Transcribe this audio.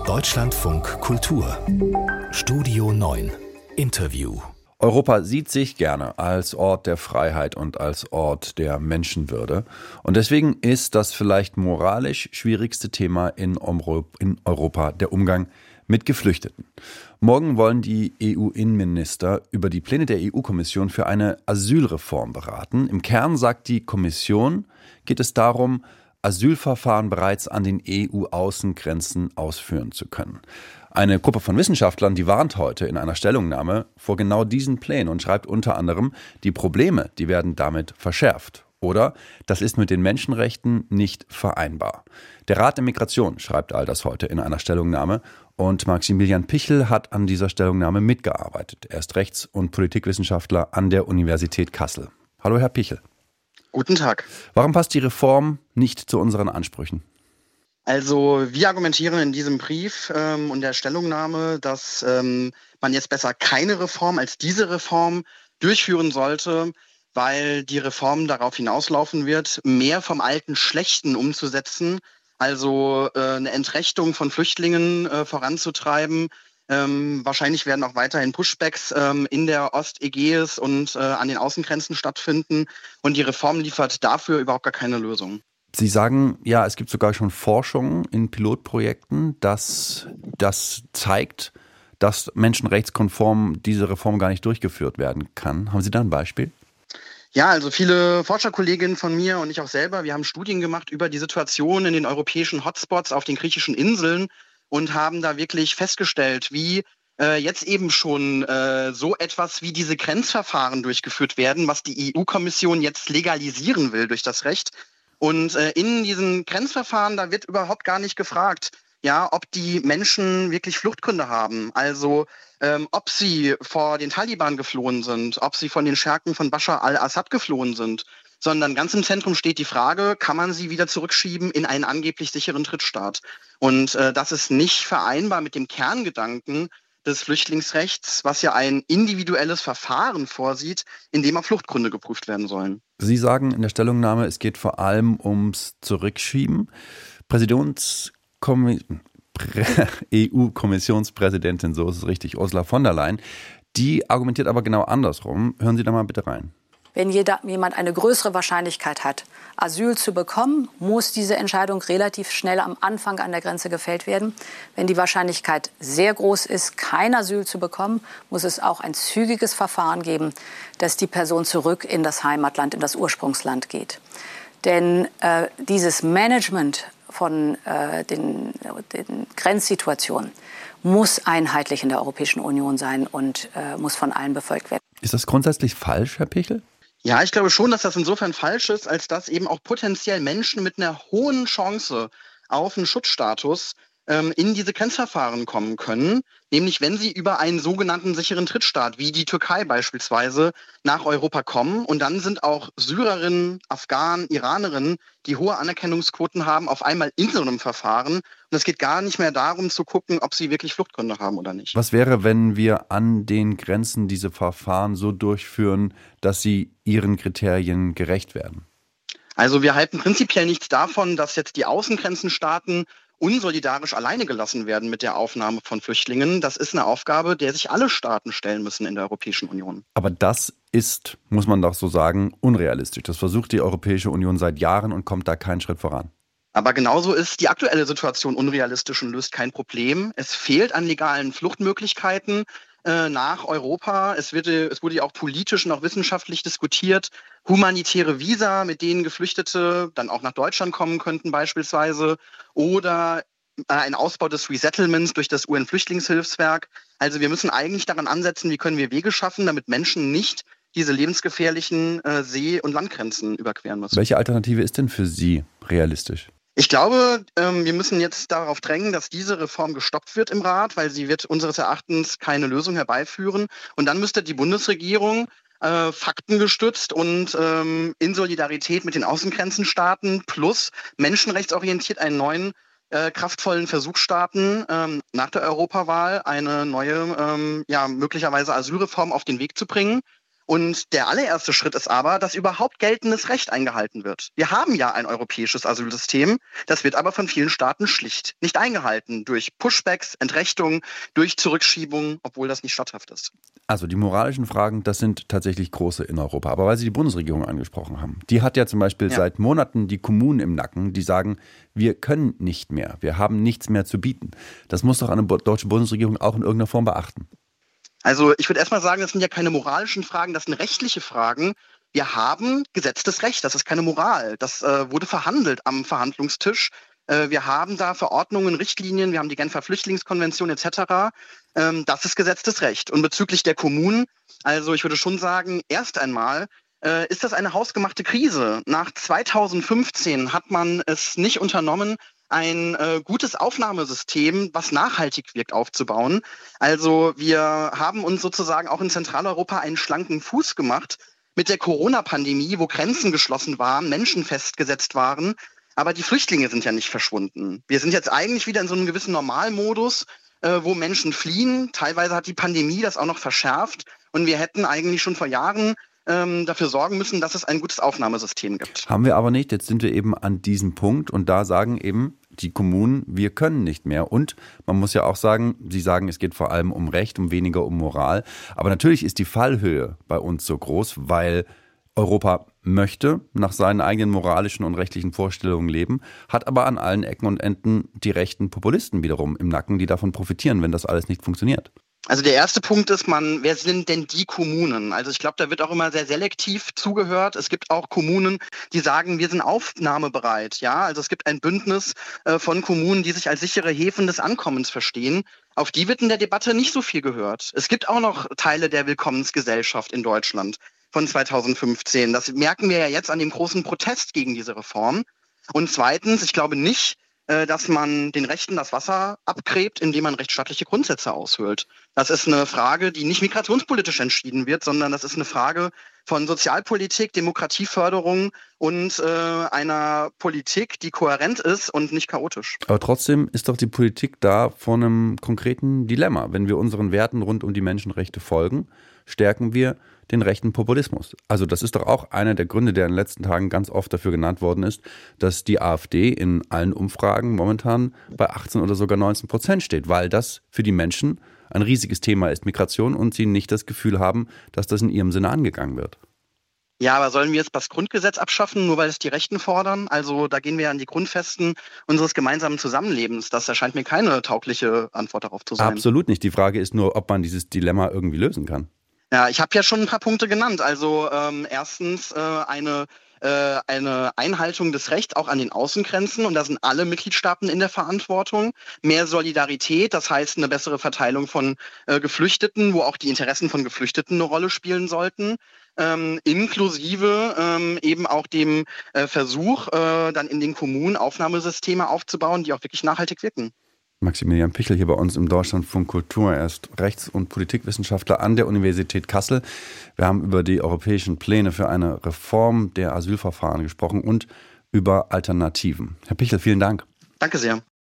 Deutschlandfunk Kultur Studio 9 Interview. Europa sieht sich gerne als Ort der Freiheit und als Ort der Menschenwürde. Und deswegen ist das vielleicht moralisch schwierigste Thema in Europa der Umgang mit Geflüchteten. Morgen wollen die EU-Innenminister über die Pläne der EU-Kommission für eine Asylreform beraten. Im Kern, sagt die Kommission, geht es darum, Asylverfahren bereits an den EU-Außengrenzen ausführen zu können. Eine Gruppe von Wissenschaftlern, die warnt heute in einer Stellungnahme vor genau diesen Plänen und schreibt unter anderem, die Probleme, die werden damit verschärft. Oder das ist mit den Menschenrechten nicht vereinbar. Der Rat der Migration schreibt all das heute in einer Stellungnahme und Maximilian Pichel hat an dieser Stellungnahme mitgearbeitet. Er ist Rechts- und Politikwissenschaftler an der Universität Kassel. Hallo, Herr Pichel. Guten Tag. Warum passt die Reform nicht zu unseren Ansprüchen? Also wir argumentieren in diesem Brief und der Stellungnahme, dass man jetzt besser keine Reform als diese Reform durchführen sollte, weil die Reform darauf hinauslaufen wird, mehr vom alten Schlechten umzusetzen, also eine Entrechtung von Flüchtlingen voranzutreiben. Wahrscheinlich werden auch weiterhin Pushbacks in der Ostägäis und an den Außengrenzen stattfinden. Und die Reform liefert dafür überhaupt gar keine Lösung. Sie sagen, ja, es gibt sogar schon Forschung in Pilotprojekten, dass das zeigt, dass menschenrechtskonform diese Reform gar nicht durchgeführt werden kann. Haben Sie da ein Beispiel? Ja, also viele Forscherkolleginnen von mir und ich auch selber, wir haben Studien gemacht über die Situation in den europäischen Hotspots auf den griechischen Inseln und haben da wirklich festgestellt, wie jetzt eben schon so etwas wie diese Grenzverfahren durchgeführt werden, was die EU-Kommission jetzt legalisieren will durch das Recht. Und in diesen Grenzverfahren, da wird überhaupt gar nicht gefragt, ja, ob die Menschen wirklich Fluchtgründe haben. Also ob sie vor den Taliban geflohen sind, ob sie von den Schergen von Bashar al-Assad geflohen sind. Sondern ganz im Zentrum steht die Frage, kann man sie wieder zurückschieben in einen angeblich sicheren Drittstaat? Und das ist nicht vereinbar mit dem Kerngedanken des Flüchtlingsrechts, was ja ein individuelles Verfahren vorsieht, in dem auch Fluchtgründe geprüft werden sollen. Sie sagen in der Stellungnahme, es geht vor allem ums Zurückschieben. EU-Kommissionspräsidentin, so ist es richtig, Ursula von der Leyen, die argumentiert aber genau andersrum. Hören Sie da mal bitte rein. Wenn jemand eine größere Wahrscheinlichkeit hat, Asyl zu bekommen, muss diese Entscheidung relativ schnell am Anfang an der Grenze gefällt werden. Wenn die Wahrscheinlichkeit sehr groß ist, kein Asyl zu bekommen, muss es auch ein zügiges Verfahren geben, dass die Person zurück in das Heimatland, in das Ursprungsland geht. Denn dieses Management von den Grenzsituationen muss einheitlich in der Europäischen Union sein und muss von allen befolgt werden. Ist das grundsätzlich falsch, Herr Pichel? Ja, ich glaube schon, dass das insofern falsch ist, als dass eben auch potenziell Menschen mit einer hohen Chance auf einen Schutzstatus in diese Grenzverfahren kommen können, nämlich wenn sie über einen sogenannten sicheren Drittstaat, wie die Türkei beispielsweise, nach Europa kommen. Und dann sind auch Syrerinnen, Afghanen, Iranerinnen, die hohe Anerkennungsquoten haben, auf einmal in so einem Verfahren. Und es geht gar nicht mehr darum zu gucken, ob sie wirklich Fluchtgründe haben oder nicht. Was wäre, wenn wir an den Grenzen diese Verfahren so durchführen, dass sie ihren Kriterien gerecht werden? Also wir halten prinzipiell nichts davon, dass jetzt die Außengrenzenstaaten unsolidarisch alleine gelassen werden mit der Aufnahme von Flüchtlingen. Das ist eine Aufgabe, der sich alle Staaten stellen müssen in der Europäischen Union. Aber das ist, muss man doch so sagen, unrealistisch. Das versucht die Europäische Union seit Jahren und kommt da keinen Schritt voran. Aber genauso ist die aktuelle Situation unrealistisch und löst kein Problem. Es fehlt an legalen Fluchtmöglichkeiten nach Europa. Es wurde ja auch politisch und auch wissenschaftlich diskutiert. Humanitäre Visa, mit denen Geflüchtete dann auch nach Deutschland kommen könnten beispielsweise. Oder ein Ausbau des Resettlements durch das UN-Flüchtlingshilfswerk. Also wir müssen eigentlich daran ansetzen, wie können wir Wege schaffen, damit Menschen nicht diese lebensgefährlichen See- und Landgrenzen überqueren müssen. Welche Alternative ist denn für Sie realistisch? Ich glaube, wir müssen jetzt darauf drängen, dass diese Reform gestoppt wird im Rat, weil sie wird unseres Erachtens keine Lösung herbeiführen. Und dann müsste die Bundesregierung faktengestützt und in Solidarität mit den Außengrenzenstaaten plus menschenrechtsorientiert einen neuen kraftvollen Versuch starten, nach der Europawahl eine neue, möglicherweise Asylreform auf den Weg zu bringen. Und der allererste Schritt ist aber, dass überhaupt geltendes Recht eingehalten wird. Wir haben ja ein europäisches Asylsystem, das wird aber von vielen Staaten schlicht nicht eingehalten. Durch Pushbacks, Entrechtungen, durch Zurückschiebungen, obwohl das nicht statthaft ist. Also die moralischen Fragen, das sind tatsächlich große in Europa. Aber weil Sie die Bundesregierung angesprochen haben, die hat ja zum Beispiel seit Monaten die Kommunen im Nacken, die sagen, wir können nicht mehr, wir haben nichts mehr zu bieten. Das muss doch eine deutsche Bundesregierung auch in irgendeiner Form beachten. Also ich würde erstmal sagen, das sind ja keine moralischen Fragen, das sind rechtliche Fragen. Wir haben gesetztes Recht, das ist keine Moral. Das wurde verhandelt am Verhandlungstisch. Wir haben da Verordnungen, Richtlinien, wir haben die Genfer Flüchtlingskonvention etc. Das ist gesetztes Recht. Und bezüglich der Kommunen, also ich würde schon sagen, erst einmal ist das eine hausgemachte Krise. Nach 2015 hat man es nicht unternommen, ein gutes Aufnahmesystem, was nachhaltig wirkt, aufzubauen. Also wir haben uns sozusagen auch in Zentraleuropa einen schlanken Fuß gemacht mit der Corona-Pandemie, wo Grenzen geschlossen waren, Menschen festgesetzt waren. Aber die Flüchtlinge sind ja nicht verschwunden. Wir sind jetzt eigentlich wieder in so einem gewissen Normalmodus, wo Menschen fliehen. Teilweise hat die Pandemie das auch noch verschärft. Und wir hätten eigentlich schon vor Jahren dafür sorgen müssen, dass es ein gutes Aufnahmesystem gibt. Haben wir aber nicht. Jetzt sind wir eben an diesem Punkt und da sagen eben die Kommunen, wir können nicht mehr. Und man muss ja auch sagen, Sie sagen, es geht vor allem um Recht, um weniger um Moral. Aber natürlich ist die Fallhöhe bei uns so groß, weil Europa möchte nach seinen eigenen moralischen und rechtlichen Vorstellungen leben, hat aber an allen Ecken und Enden die rechten Populisten wiederum im Nacken, die davon profitieren, wenn das alles nicht funktioniert. Also der erste Punkt ist, wer sind denn die Kommunen? Also ich glaube, da wird auch immer sehr selektiv zugehört. Es gibt auch Kommunen, die sagen, wir sind aufnahmebereit. Ja, also es gibt ein Bündnis von Kommunen, die sich als sichere Häfen des Ankommens verstehen. Auf die wird in der Debatte nicht so viel gehört. Es gibt auch noch Teile der Willkommensgesellschaft in Deutschland von 2015. Das merken wir ja jetzt an dem großen Protest gegen diese Reform. Und zweitens, ich glaube nicht, dass man den Rechten das Wasser abgräbt, indem man rechtsstaatliche Grundsätze aushöhlt. Das ist eine Frage, die nicht migrationspolitisch entschieden wird, sondern das ist eine Frage von Sozialpolitik, Demokratieförderung und einer Politik, die kohärent ist und nicht chaotisch. Aber trotzdem ist doch die Politik da vor einem konkreten Dilemma. Wenn wir unseren Werten rund um die Menschenrechte folgen, stärken wir den rechten Populismus. Also das ist doch auch einer der Gründe, der in den letzten Tagen ganz oft dafür genannt worden ist, dass die AfD in allen Umfragen momentan bei 18 oder sogar 19% steht, weil das für die Menschen ein riesiges Thema ist, Migration, und sie nicht das Gefühl haben, dass das in ihrem Sinne angegangen wird. Ja, aber sollen wir jetzt das Grundgesetz abschaffen, nur weil es die Rechten fordern? Also da gehen wir an die Grundfesten unseres gemeinsamen Zusammenlebens. Das erscheint mir keine taugliche Antwort darauf zu sein. Absolut nicht. Die Frage ist nur, ob man dieses Dilemma irgendwie lösen kann. Ja, ich habe ja schon ein paar Punkte genannt. Also erstens eine Einhaltung des Rechts auch an den Außengrenzen, und da sind alle Mitgliedstaaten in der Verantwortung. Mehr Solidarität, das heißt eine bessere Verteilung von Geflüchteten, wo auch die Interessen von Geflüchteten eine Rolle spielen sollten. Inklusive eben auch dem Versuch, dann in den Kommunen Aufnahmesysteme aufzubauen, die auch wirklich nachhaltig wirken. Maximilian Pichel hier bei uns im Deutschlandfunk Kultur. Er ist Rechts- und Politikwissenschaftler an der Universität Kassel. Wir haben über die europäischen Pläne für eine Reform der Asylverfahren gesprochen und über Alternativen. Herr Pichel, vielen Dank. Danke sehr.